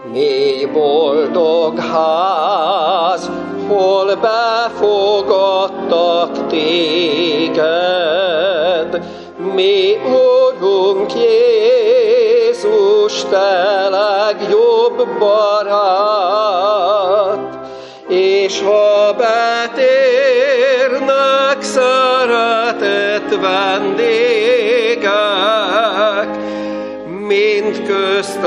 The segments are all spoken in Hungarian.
Mély boldog ház, hol befogadtak téged, mi Urunk Jézus, te legjobb barát, és ha betérnek szeretett vendégek, mind közt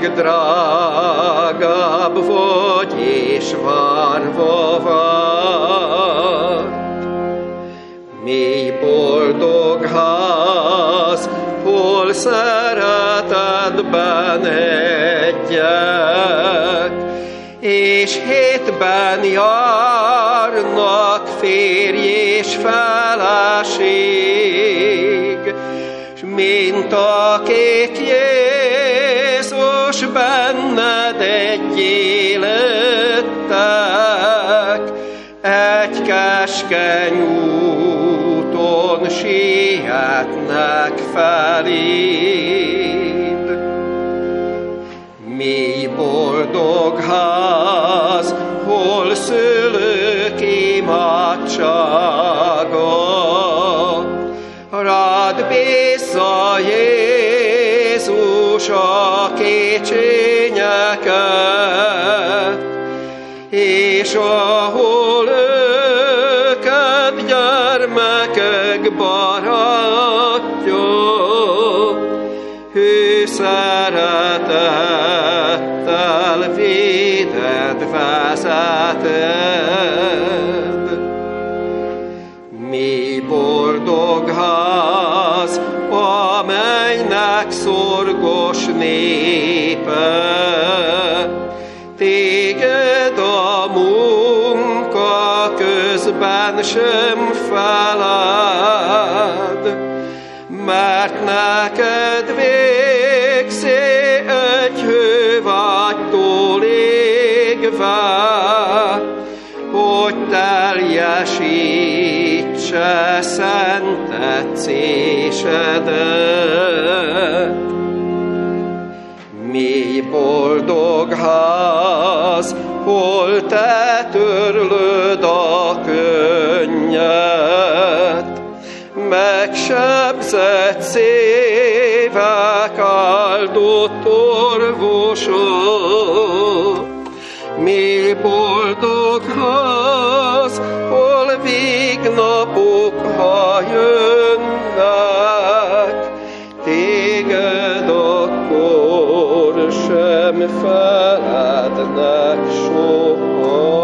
legdrágább vagy, és várva várt. Mély boldog ház, hol szeretetben egyek, és hétben járnak férj és feleség, s mint a két Jézus benned egyé lettek, egy keskeny úton sietnek feléd. Mély boldog ház, hol szülők imádsága, rád bízza Jézus a kécsényeket, és ahol őket gyermekek barátja, hű szeretettel véded, vezeted. Mi boldog ház, amelynek szorgos népe, téged a munka közben sem feled, mert neked végzé egy hővágytól égve, hogy teljesítse szent tetszésedet. Mély boldog ház, hol te törlöd a könnyet, megsebzett szívek áldott orvosok. Mély boldog ház, hol végnapok, ha jönnek, téged akkor sem felednek soha.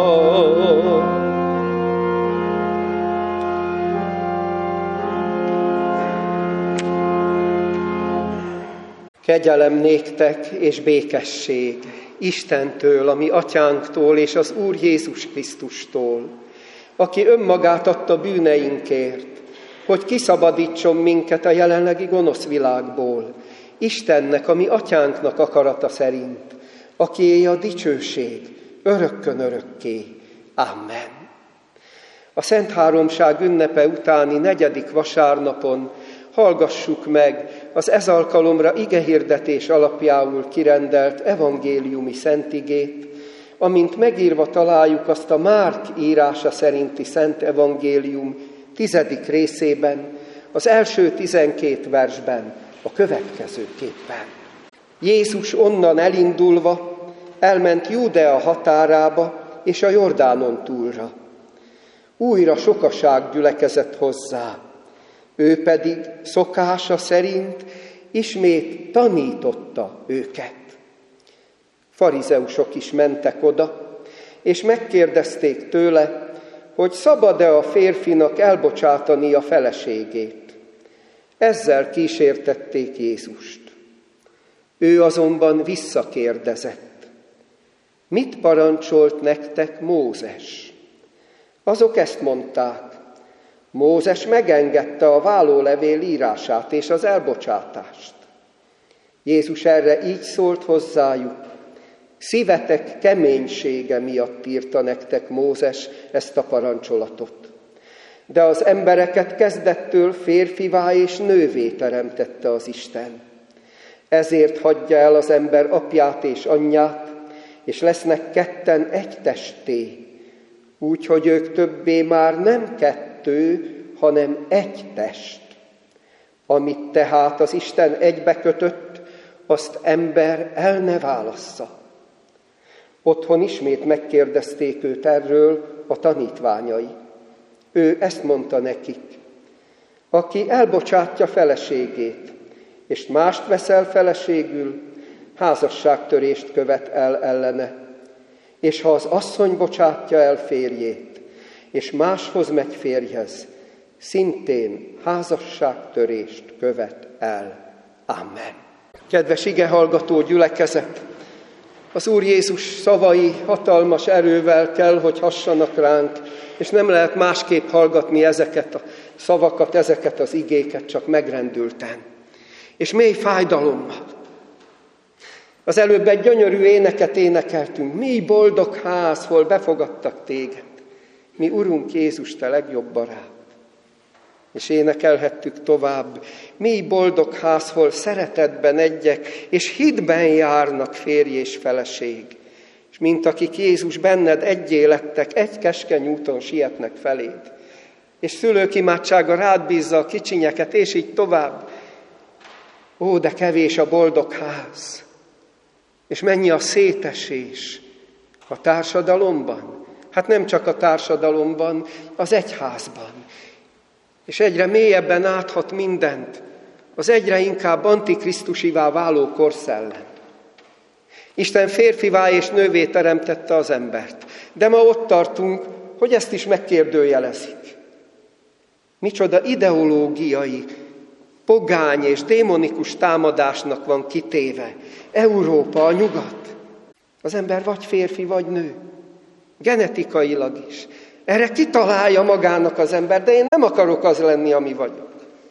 Kegyelem néktek és békesség Istentől, a mi atyánktól és az Úr Jézus Krisztustól, aki önmagát adta bűneinkért, hogy kiszabadítson minket a jelenlegi gonosz világból, Istennek, a mi atyánknak akarata szerint, akié a dicsőség örökkön örökké. Amen. A Szent Háromság ünnepe utáni 4. vasárnapon hallgassuk meg az ez alkalomra igehirdetés alapjául kirendelt evangéliumi szentigét, amint megírva találjuk azt a Márk írása szerinti Szent Evangélium 10. részében, az első 12 versben a következőképpen. Jézus onnan elindulva elment Júdea határába és a Jordánon túlra. Újra sokaság gyülekezett hozzá, ő pedig szokása szerint ismét tanította őket. Farizeusok is mentek oda, és megkérdezték tőle, hogy szabad-e a férfinak elbocsátani a feleségét. Ezzel kísértették Jézust. Ő azonban visszakérdezett: mit parancsolt nektek Mózes? Azok ezt mondták: Mózes megengedte a vállólevél írását és az elbocsátást. Jézus erre így szólt hozzájuk: szívetek keménysége miatt írta nektek Mózes ezt a parancsolatot. De az embereket kezdettől férfivá és nővé teremtette az Isten. Ezért hagyja el az ember apját és anyját, és lesznek ketten egy testé, úgyhogy ők többé már nem kettő, hanem egy test. Amit tehát az Isten egybekötött, azt ember el ne válassza. Otthon ismét megkérdezték őt erről a tanítványai. Ő ezt mondta nekik: aki elbocsátja feleségét, és mást veszel feleségül, házasságtörést követ el ellene. És ha az asszony bocsátja el férjét, és máshoz megy férjhez, szintén házasságtörést követ el. Amen. Kedves igehallgató gyülekezet! Az Úr Jézus szavai hatalmas erővel kell, hogy hassanak ránk, és nem lehet másképp hallgatni ezeket a szavakat, ezeket az igéket, csak megrendülten. És mély fájdalommal. Az előbb egy gyönyörű éneket énekeltünk. Mi boldog ház, hol befogadtak téged. Mi Urunk Jézus, te legjobb barát. És énekelhettük tovább. Mi boldog ház, hol szeretetben egyek, és hitben járnak férj és feleség. És mint akik Jézus benned egyé lettek, egy keskeny úton sietnek feléd. És szülők imádsága rád bízza a kicsinyeket, és így tovább. Ó, de kevés a boldog ház. És mennyi a szétesés a társadalomban. Hát nem csak a társadalomban, az egyházban. És egyre mélyebben áthat mindent az egyre inkább antikrisztusivá váló korszellem. Isten férfivá és nővé teremtette az embert. De ma ott tartunk, hogy ezt is megkérdőjelezik. Micsoda ideológiai, pogány és démonikus támadásnak van kitéve Európa, a nyugat. Az ember vagy férfi, vagy nő. Genetikailag is. Erre kitalálja magának az ember, de én nem akarok az lenni, ami vagyok.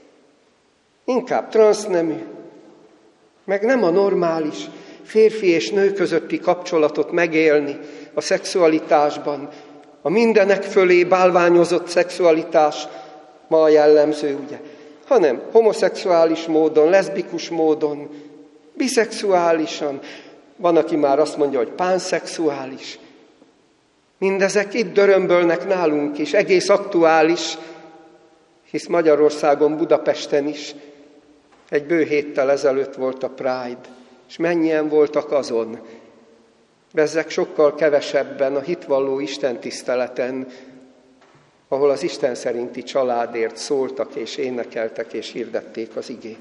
Inkább transznemű, meg nem a normális férfi és nő közötti kapcsolatot megélni a szexualitásban. A mindenek fölé bálványozott szexualitás ma a jellemző, ugye? Hanem homoszexuális módon, leszbikus módon, biszexuálisan, van, aki már azt mondja, hogy pánszexuális. Mindezek itt dörömbölnek nálunk is, egész aktuális, hisz Magyarországon, Budapesten is egy bő héttel ezelőtt volt a Pride, és mennyien voltak azon. Bezzeg sokkal kevesebben a hitvalló istentiszteleten, ahol az Isten szerinti családért szóltak és énekeltek és hirdették az igét.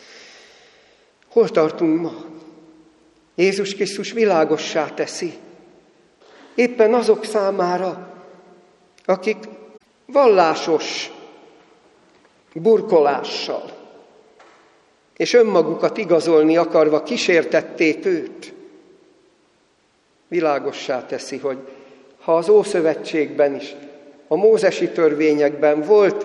Hol tartunk ma? Jézus Krisztus világossá teszi, éppen azok számára, akik vallásos burkolással és önmagukat igazolni akarva kísértették őt. Világossá teszi, hogy ha az Ószövetségben is, a mózesi törvényekben volt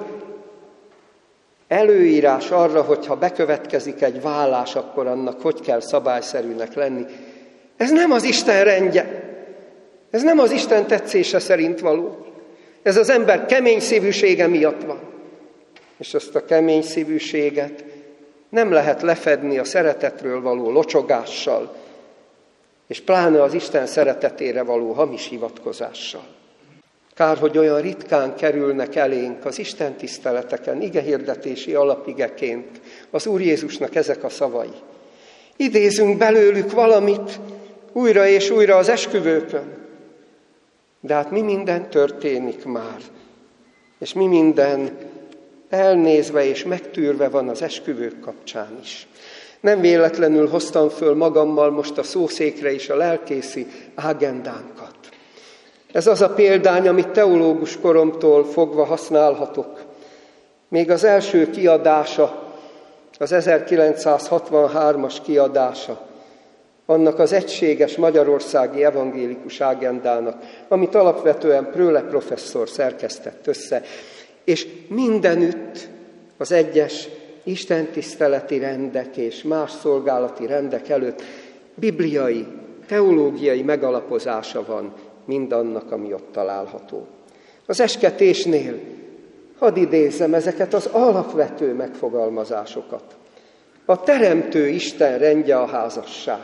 előírás arra, hogy ha bekövetkezik egy vállás, akkor annak hogy kell szabályszerűnek lenni. Ez nem az Isten rendje. Ez nem az Isten tetszése szerint való. Ez az ember kemény szívűsége miatt van. És ezt a kemény szívűséget nem lehet lefedni a szeretetről való locsogással, és pláne az Isten szeretetére való hamis hivatkozással. Kár, hogy olyan ritkán kerülnek elénk az Isten tiszteleteken, igehirdetési alapigeként az Úr Jézusnak ezek a szavai. Idézünk belőlük valamit újra és újra az esküvőkön. De hát mi minden történik már, és mi minden elnézve és megtűrve van az esküvők kapcsán is. Nem véletlenül hoztam föl magammal most a szószékre is a lelkészi ágendánkat. Ez az a példány, amit teológus koromtól fogva használhatok. Még az első kiadása, az 1963-as kiadása, annak az egységes magyarországi evangélikus ágendának, amit alapvetően Pröhle professzor szerkesztett össze, és mindenütt az egyes istentiszteleti rendek és más szolgálati rendek előtt bibliai, teológiai megalapozása van mindannak, ami ott található. Az esketésnél hadd idézzem ezeket az alapvető megfogalmazásokat. A teremtő Isten rendje a házasság.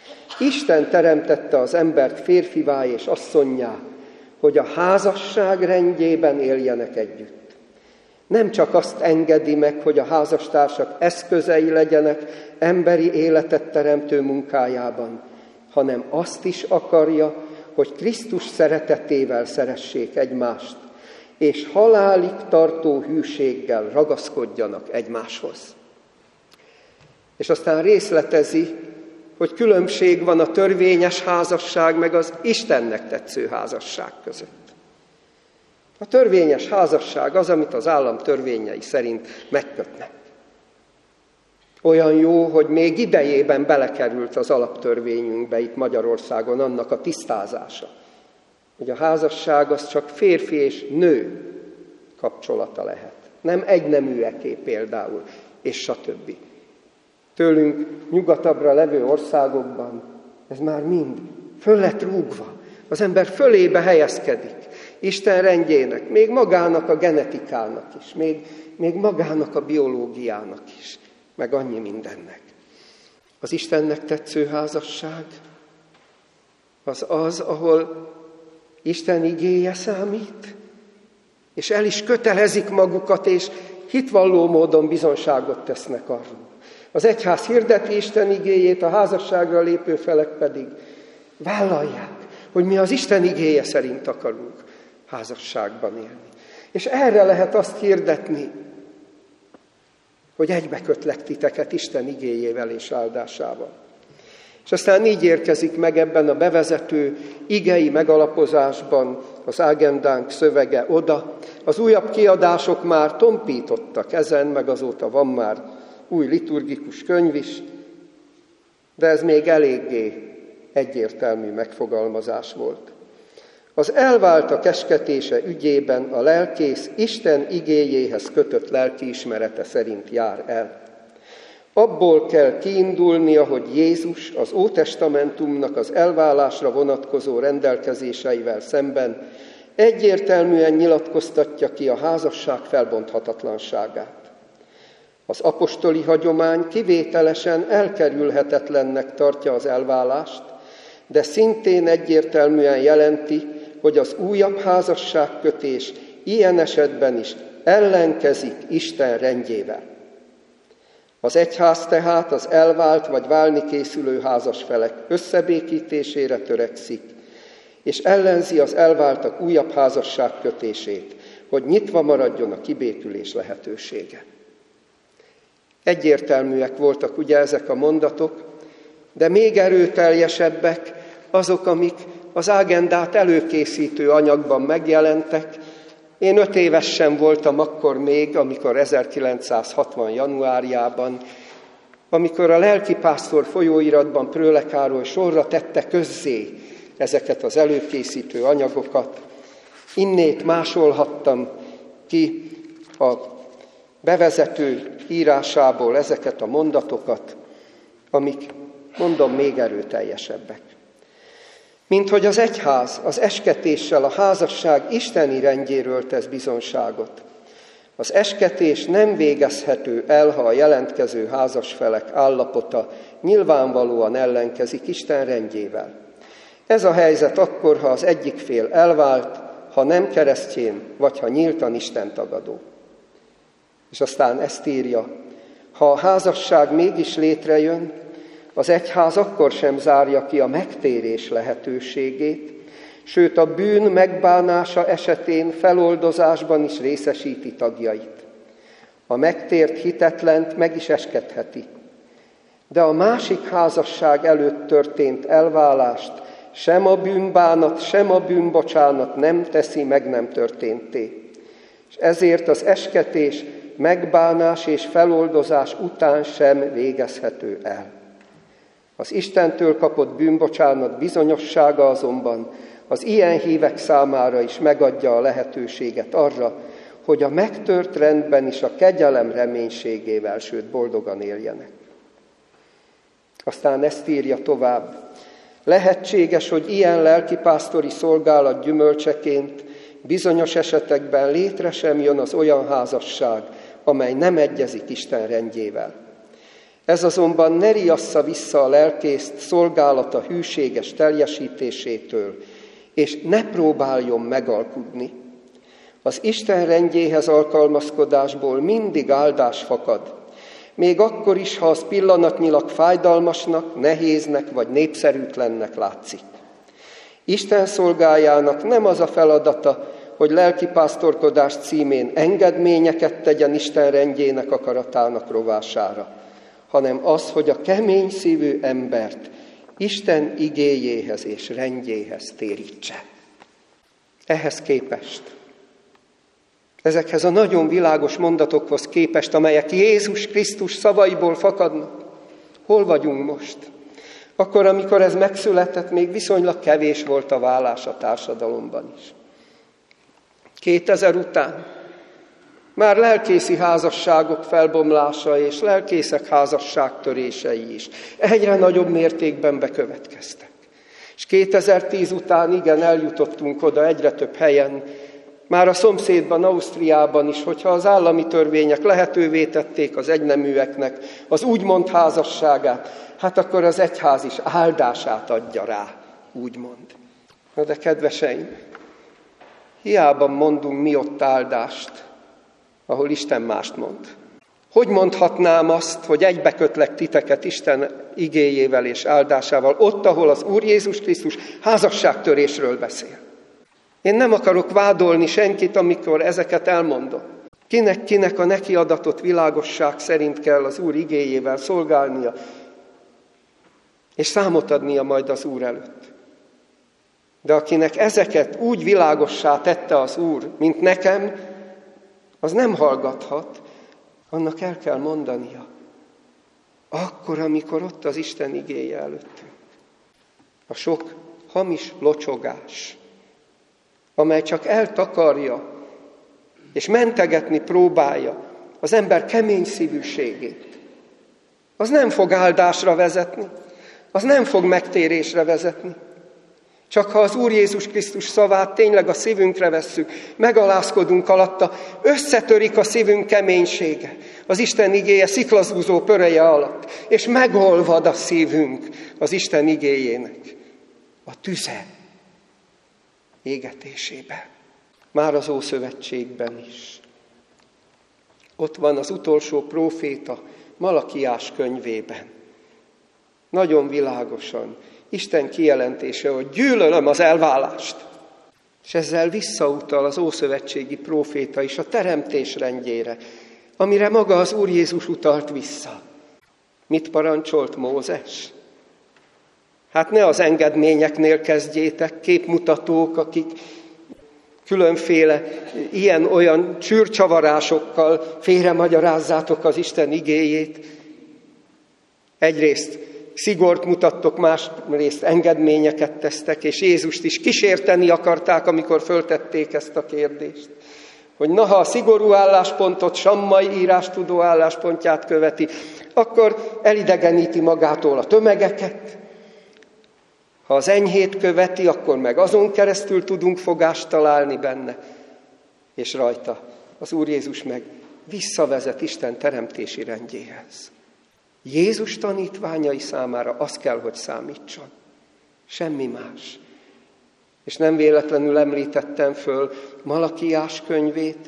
Isten teremtette az embert férfivá és asszonnyá, hogy a házasság rendjében éljenek együtt. Nem csak azt engedi meg, hogy a házastársak eszközei legyenek emberi életet teremtő munkájában, hanem azt is akarja, hogy Krisztus szeretetével szeressék egymást, és halálig tartó hűséggel ragaszkodjanak egymáshoz. És aztán részletezi, hogy különbség van a törvényes házasság meg az Istennek tetsző házasság között. A törvényes házasság az, amit az állam törvényei szerint megkötnek. Olyan jó, hogy még idejében belekerült az alaptörvényünkbe itt Magyarországon annak a tisztázása, hogy a házasság az csak férfi és nő kapcsolata lehet. Nem egyneműeké például, és stb. Tőlünk nyugatabbra levő országokban ez már mind föl lett rúgva. Az ember fölébe helyezkedik Isten rendjének, még magának a genetikának is, még magának a biológiának is, meg annyi mindennek. Az Istennek tetsző házasság az, ahol Isten igéje számít, és el is kötelezik magukat, és hitvalló módon bizonságot tesznek arról. Az egyház hirdeti Isten igéjét, a házasságra lépő felek pedig vállalják, hogy mi az Isten igéje szerint akarunk házasságban élni. És erre lehet azt hirdetni, hogy egybekötlek titeket Isten igéjével és áldásával. És aztán így érkezik meg ebben a bevezető igei megalapozásban az ágendánk szövege oda. Az újabb kiadások már tompítottak ezen, meg azóta van már új liturgikus könyv is, de ez még eléggé egyértelmű megfogalmazás volt. Az elváltak esketése ügyében a lelkész Isten igéjéhez kötött lelkiismerete szerint jár el. Abból kell kiindulnia, hogy Jézus az Ótestamentumnak az elválásra vonatkozó rendelkezéseivel szemben egyértelműen nyilatkoztatja ki a házasság felbonthatatlanságát. Az apostoli hagyomány kivételesen elkerülhetetlennek tartja az elválást, de szintén egyértelműen jelenti, hogy az újabb házasságkötés ilyen esetben is ellenkezik Isten rendjével. Az egyház tehát az elvált vagy válni készülő házasfelek összebékítésére törekszik, és ellenzi az elváltak újabb házasságkötését, hogy nyitva maradjon a kibékülés lehetősége. Egyértelműek voltak ugye ezek a mondatok, de még erőteljesebbek azok, amik az ágendát előkészítő anyagban megjelentek. Én 5 éves sem voltam akkor még, amikor 1960. januárjában, amikor a lelkipásztor folyóiratban Pröhle Károly sorra tette közzé ezeket az előkészítő anyagokat. Innét másolhattam ki a bevezető írásából ezeket a mondatokat, amik, mondom, még erőteljesebbek. Mint hogy az egyház az esketéssel a házasság isteni rendjéről tesz bizonságot. Az esketés nem végezhető el, ha a jelentkező házasfelek állapota nyilvánvalóan ellenkezik Isten rendjével. Ez a helyzet akkor, ha az egyik fél elvált, ha nem keresztjén, vagy ha nyíltan Isten tagadó. És aztán ezt írja, ha a házasság mégis létrejön, az egyház akkor sem zárja ki a megtérés lehetőségét, sőt a bűn megbánása esetén feloldozásban is részesíti tagjait. A megtért hitetlent meg is eskedheti, de a másik házasság előtt történt elválást sem a bűnbánat, sem a bűnbocsánat nem teszi meg nem történté. És ezért az esketés, megbánás és feloldozás után sem végezhető el. Az Istentől kapott bűnbocsánat bizonyossága azonban az ilyen hívek számára is megadja a lehetőséget arra, hogy a megtört rendben is a kegyelem reménységével, sőt boldogan éljenek. Aztán ezt írja tovább. Lehetséges, hogy ilyen lelkipásztori szolgálat gyümölcseként bizonyos esetekben létre sem jön az olyan házasság, amely nem egyezik Isten rendjével. Ez azonban ne riassza vissza a lelkészt szolgálata hűséges teljesítésétől, és ne próbáljon megalkudni. Az Isten rendjéhez alkalmazkodásból mindig áldás fakad, még akkor is, ha az pillanatnyilag fájdalmasnak, nehéznek vagy népszerűtlennek látszik. Isten szolgájának nem az a feladata, hogy lelkipásztorkodás címén engedményeket tegyen Isten rendjének akaratának rovására, hanem az, hogy a kemény szívű embert Isten igéjéhez és rendjéhez térítse. Ehhez képest, ezekhez a nagyon világos mondatokhoz képest, amelyek Jézus Krisztus szavaiból fakadnak, hol vagyunk most? Akkor, amikor ez megszületett, még viszonylag kevés volt a vállás a társadalomban is. 2000 után már lelkészi házasságok felbomlása és lelkészek házasságtörései is egyre nagyobb mértékben bekövetkeztek. És 2010 után igen, eljutottunk oda egyre több helyen, már a szomszédban, Ausztriában is, hogyha az állami törvények lehetővé tették az egyneműeknek az úgymond házasságát, hát akkor az egyház is áldását adja rá, úgymond. Na de kedveseim, hiába mondunk mi ott áldást, ahol Isten mást mond. Hogy mondhatnám azt, hogy egybekötlek titeket Isten igéjével és áldásával, ott, ahol az Úr Jézus Krisztus házasságtörésről beszél? Én nem akarok vádolni senkit, amikor ezeket elmondom. Kinek a neki adatott világosság szerint kell az Úr igéjével szolgálnia, és számot adnia majd az Úr előtt. De akinek ezeket úgy világossá tette az Úr, mint nekem, az nem hallgathat, annak el kell mondania. Akkor, amikor ott az Isten igéje előttünk. A sok hamis locsogás, amely csak eltakarja és mentegetni próbálja az ember kemény szívűségét, az nem fog áldásra vezetni, az nem fog megtérésre vezetni. Csak ha az Úr Jézus Krisztus szavát tényleg a szívünkre vesszük, megalázkodunk alatta, összetörik a szívünk keménysége, az Isten igéje sziklaszúzó pöreje alatt, és megolvad a szívünk az Isten igéjének a tüze égetésébe. Már az Ószövetségben is. Ott van az utolsó próféta Malakiás könyvében. Nagyon világosan Isten kijelentése, hogy gyűlölöm az elválást. És ezzel visszautal az ószövetségi próféta is a teremtés rendjére, amire maga az Úr Jézus utalt vissza. Mit parancsolt Mózes? Hát ne az engedményeknél kezdjétek, képmutatók, akik különféle ilyen-olyan csűrcsavarásokkal félremagyarázátok az Isten igéjét. Egyrészt szigort mutattok, másrészt engedményeket tesztek, és Jézust is kísérteni akarták, amikor föltették ezt a kérdést. Hogy ha a szigorú álláspontot Sammai írástudó álláspontját követi, akkor elidegeníti magától a tömegeket. Ha az enyhét követi, akkor meg azon keresztül tudunk fogást találni benne. És rajta az Úr Jézus meg visszavezet Isten teremtési rendjéhez. Jézus tanítványai számára az kell, hogy számítson. Semmi más. És nem véletlenül említettem föl Malakiás könyvét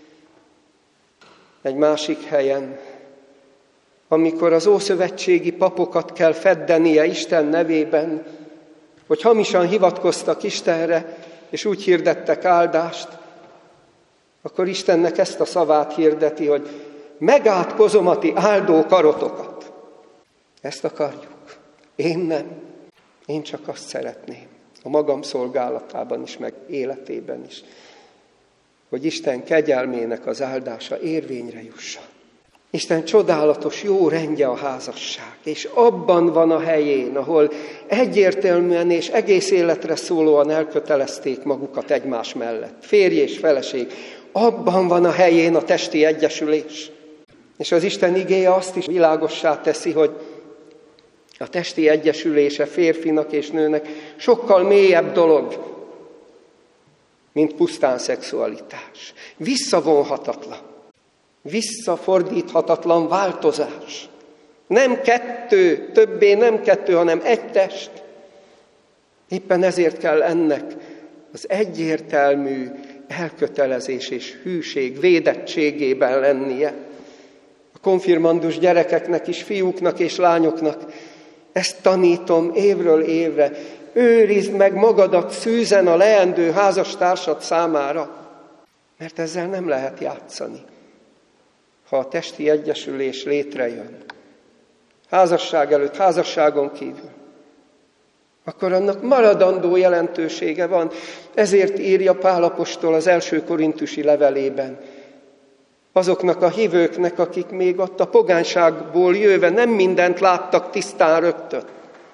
egy másik helyen, amikor az ószövetségi papokat kell feddenie Isten nevében, hogy hamisan hivatkoztak Istenre, és úgy hirdettek áldást, akkor Istennek ezt a szavát hirdeti, hogy megátkozom a ti áldó karotokat. Ezt akarjuk. Én nem. Én csak azt szeretném, a magam szolgálatában is, meg életében is, hogy Isten kegyelmének az áldása érvényre jusson. Isten csodálatos jó rendje a házasság, és abban van a helyén, ahol egyértelműen és egész életre szólóan elkötelezték magukat egymás mellett. Férj és feleség, abban van a helyén a testi egyesülés. És az Isten igéje azt is világossá teszi, hogy a testi egyesülése férfinak és nőnek sokkal mélyebb dolog, mint pusztán szexualitás. Visszavonhatatlan, visszafordíthatatlan változás. Nem kettő, többé nem kettő, hanem egy test. Éppen ezért kell ennek az egyértelmű elkötelezés és hűség védettségében lennie. A konfirmandus gyerekeknek is, fiúknak és lányoknak ezt tanítom évről évre. Őrizd meg magadat szűzen a leendő házastársad számára, mert ezzel nem lehet játszani. Ha a testi egyesülés létrejön, házasság előtt, házasságon kívül, akkor annak maradandó jelentősége van. Ezért írja Pál apostol az első korintusi levelében azoknak a hívőknek, akik még ott a pogányságból jöve nem mindent láttak tisztán rögtön.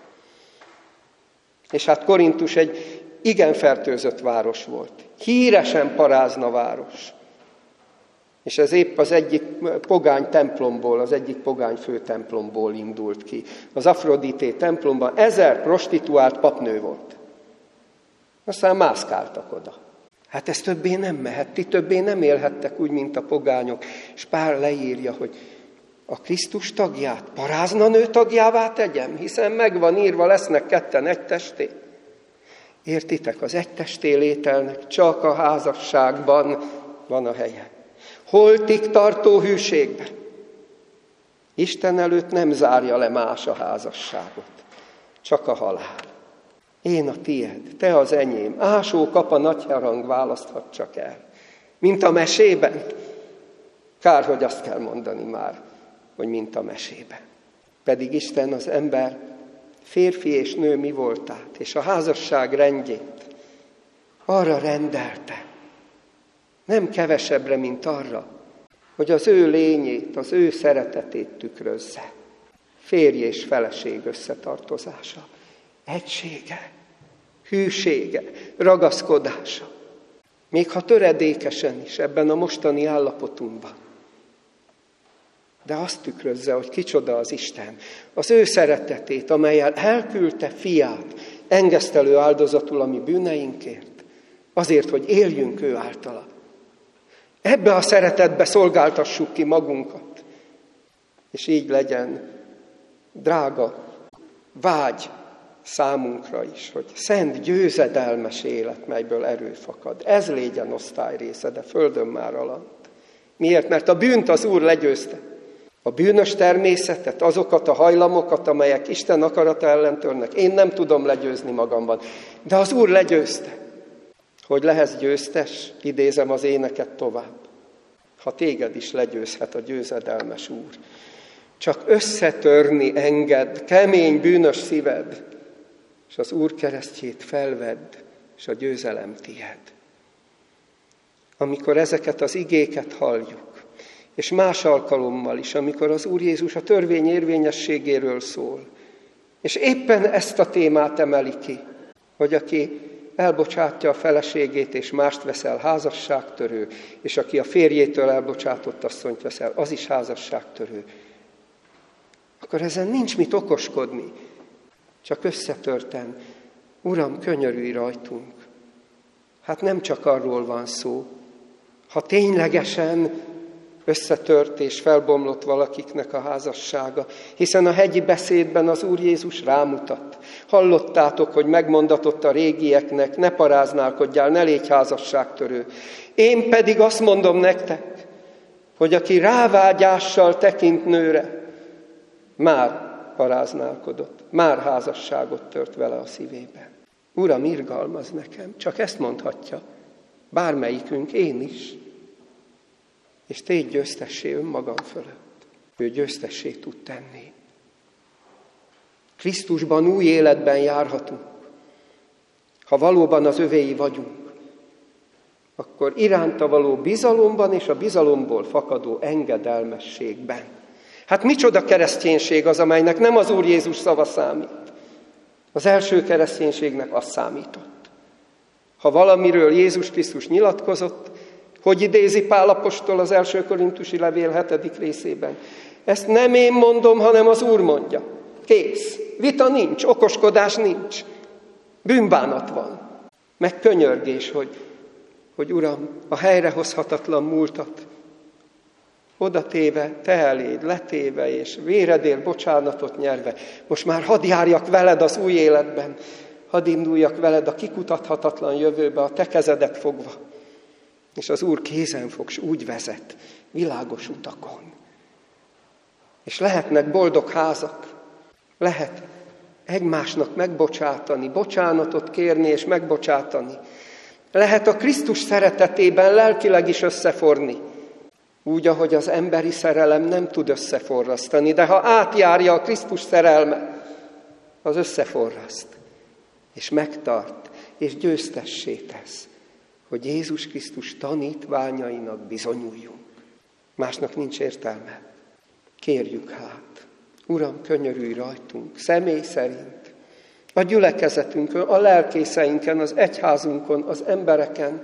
És hát Korintus egy igen fertőzött város volt. Híresen parázna város. És ez épp az egyik pogány templomból, az egyik pogány főtemplomból indult ki. Az Afrodité templomban 1000 prostituált papnő volt. Aztán mászkáltak oda. Hát ez többé nem mehet, ti többé nem élhettek úgy, mint a pogányok. És Pál leírja, hogy a Krisztus tagját parázna nő tagjává tegyem, hiszen megvan írva, lesznek ketten egy testé. Értitek, az egy testé lételnek csak a házasságban van a helye. Holtig tartó hűségben. Isten előtt nem zárja le más a házasságot, csak a halál. Én a tied, te az enyém, ásó kap a nagyharang választhat csak el. Mint a mesében. Kár, hogy azt kell mondani már, hogy mint a mesében. Pedig Isten az ember férfi és nő mi voltát, és a házasság rendjét arra rendelte, nem kevesebbre, mint arra, hogy az ő lényét, az ő szeretetét tükrözze. Férj és feleség összetartozása, egysége, hűsége, ragaszkodása. Még ha töredékesen is ebben a mostani állapotunkban. De azt tükrözze, hogy kicsoda az Isten, az ő szeretetét, amellyel elküldte fiát, engesztelő áldozatul a mi bűneinkért, azért, hogy éljünk ő általa. Ebbe a szeretetbe szolgáltassuk ki magunkat, és így legyen drága vágy számunkra is, hogy szent, győzedelmes élet, melyből erő fakad. Ez légyen osztály része, de földön már alant. Miért? Mert a bűnt az Úr legyőzte. A bűnös természetet, azokat a hajlamokat, amelyek Isten akarata ellen törnek, én nem tudom legyőzni magamban, de az Úr legyőzte. Hogy lehetsz győztes, idézem az éneket tovább. Ha téged is legyőzhet a győzedelmes Úr. Csak összetörni engedd, kemény, bűnös szíved, és az Úr keresztjét felvedd, és a győzelem tied. Amikor ezeket az igéket halljuk, és más alkalommal is, amikor az Úr Jézus a törvény érvényességéről szól, és éppen ezt a témát emeli ki, hogy aki elbocsátja a feleségét, és mást veszel, házasságtörő, és aki a férjétől elbocsátott asszonyt veszel, az is házasságtörő. Akkor ezen nincs mit okoskodni, csak összetörten, Uram, könyörülj rajtunk. Hát nem csak arról van szó, ha ténylegesen összetört és felbomlott valakiknek a házassága, hiszen a hegyi beszédben az Úr Jézus rámutat. Hallottátok, hogy megmondatott a régieknek, ne paráználkodjál, ne légy házasságtörő. Én pedig azt mondom nektek, hogy aki rávágyással tekint nőre, már paráználkodott, már házasságot tört vele a szívében. Uram, irgalmaz nekem, csak ezt mondhatja, bármelyikünk, én is. És tégy győztessé önmagam fölött. Ő győztessé tud tenni. Krisztusban új életben járhatunk. Ha valóban az övéi vagyunk, akkor iránta való bizalomban és a bizalomból fakadó engedelmességben. Hát micsoda kereszténység az, amelynek nem az Úr Jézus szava számít. Az első kereszténységnek az számított. Ha valamiről Jézus Krisztus nyilatkozott, hogy idézi Pál apostol az első korintusi levél 7. részében. Ezt nem én mondom, hanem az Úr mondja. Kész. Vita nincs, okoskodás nincs. Bűnbánat van. Meg könyörgés, hogy Uram, a helyrehozhatatlan múltat odatéve, te eléd, letéve és véredért bocsánatot nyerve. Most már hadd járjak veled az új életben, hadd induljak veled a kikutathatatlan jövőbe, a te kezedet fogva. És az Úr kézen fog, s úgy vezet, világos utakon. És lehetnek boldog házak, lehet egymásnak megbocsátani, bocsánatot kérni és megbocsátani. Lehet a Krisztus szeretetében lelkileg is összeforni, úgy, ahogy az emberi szerelem nem tud összeforrasztani, de ha átjárja a Krisztus szerelme, az összeforraszt, és megtart, és győztessé tesz, hogy Jézus Krisztus tanítványainak bizonyuljunk. Másnak nincs értelme. Kérjük hát, Uram, könyörülj rajtunk, személy szerint, a gyülekezetünkön, a lelkészeinken, az egyházunkon, az embereken.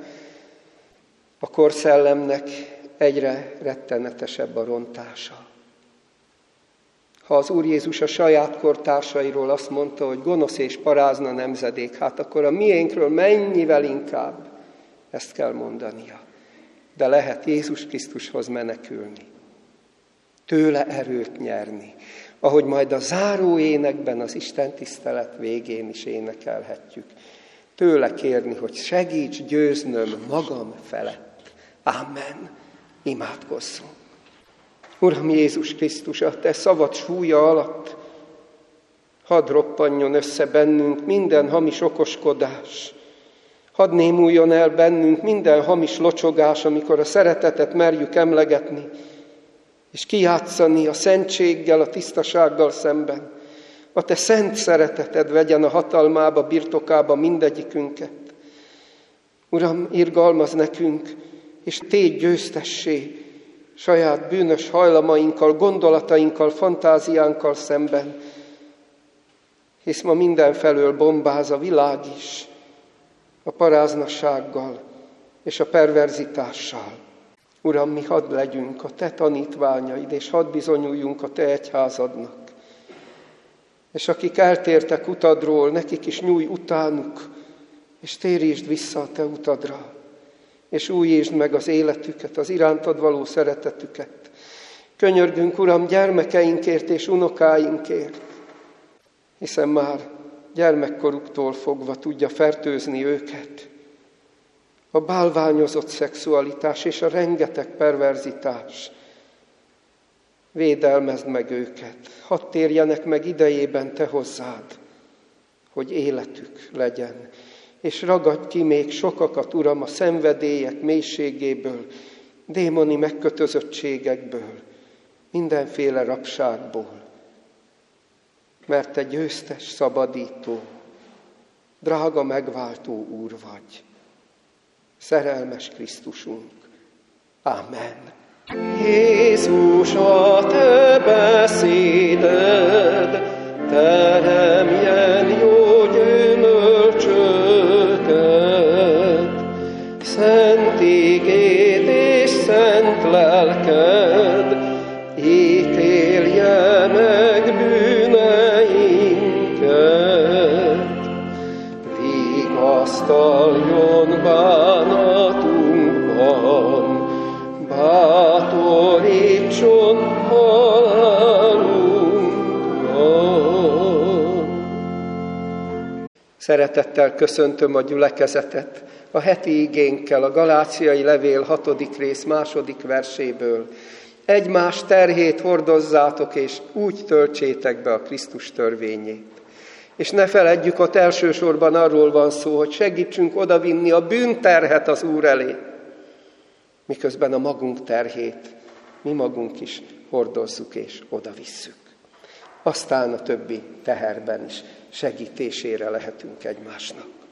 A korszellemnek egyre rettenetesebb a rontása. Ha az Úr Jézus a saját kortársairól azt mondta, hogy gonosz és parázna nemzedék, hát akkor a miénkről mennyivel inkább ezt kell mondania. De lehet Jézus Krisztushoz menekülni, tőle erőt nyerni, ahogy majd a záró énekben, az Isten tisztelet végén is énekelhetjük. Tőle kérni, hogy segíts győznöm magam felett. Amen. Imádkozzunk. Uram Jézus Krisztus, a te szavad súlya alatt hadd roppanjon össze bennünk minden hamis okoskodás. Hadd némuljon el bennünk minden hamis locsogás, amikor a szeretetet merjük emlegetni, és kijátszani a szentséggel, a tisztasággal szemben. A te szent szereteted vegyen a hatalmába, birtokába mindegyikünket. Uram, irgalmaz nekünk, és tégy győztessé saját bűnös hajlamainkkal, gondolatainkkal, fantáziánkkal szemben, hisz ma mindenfelől bombáz a világ is, a paráznassággal és a perverzitással. Uram, mi hadd legyünk a te tanítványaid, és hadd bizonyuljunk a te egyházadnak. És akik eltértek utadról, nekik is nyújj utánuk, és térítsd vissza a te utadra, és újítsd meg az életüket, az irántad való szeretetüket. Könyörgünk, Uram, gyermekeinkért és unokáinkért, hiszen már gyermekkoruktól fogva tudja fertőzni őket a bálványozott szexualitás és a rengeteg perverzitás. Védelmezd meg őket, hadd térjenek meg idejében te hozzád, hogy életük legyen. És ragadj ki még sokakat, Uram, a szenvedélyek mélységéből, démoni megkötözöttségekből, mindenféle rabságból. Mert te győztes, szabadító, drága megváltó Úr vagy. Szerelmes Krisztusunk. Amen. Jézus, a te beszéded teremjen jó gyümölcsöket, szent igéd és szent lelked ítélje meg bűneinket, vigasztaljon bánatunkban, bátorítson halálunkban. Szeretettel köszöntöm a gyülekezetet a heti igénkkel, a Galáciai levél 6. rész 2. verséből. Egymás terhét hordozzátok, és úgy töltsétek be a Krisztus törvényét. És ne feledjük, ott elsősorban arról van szó, hogy segítsünk odavinni a bűnterhet az Úr elé, miközben a magunk terhét mi magunk is hordozzuk és odavisszük. Aztán a többi teherben is segítésére lehetünk egymásnak.